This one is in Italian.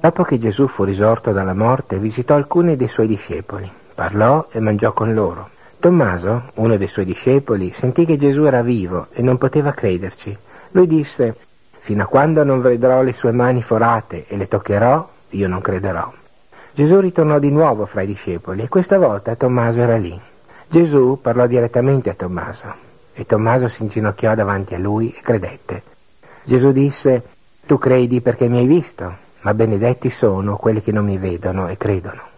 Dopo che Gesù fu risorto dalla morte, visitò alcuni dei suoi discepoli, parlò e mangiò con loro. Tommaso, uno dei suoi discepoli, sentì che Gesù era vivo e non poteva crederci. Lui disse: «Fino a quando non vedrò le sue mani forate e le toccherò, io non crederò». Gesù ritornò di nuovo fra i discepoli e questa volta Tommaso era lì. Gesù parlò direttamente a Tommaso e Tommaso si inginocchiò davanti a lui e credette. Gesù disse: «Tu credi perché mi hai visto, ma benedetti sono quelli che non mi vedono e credono».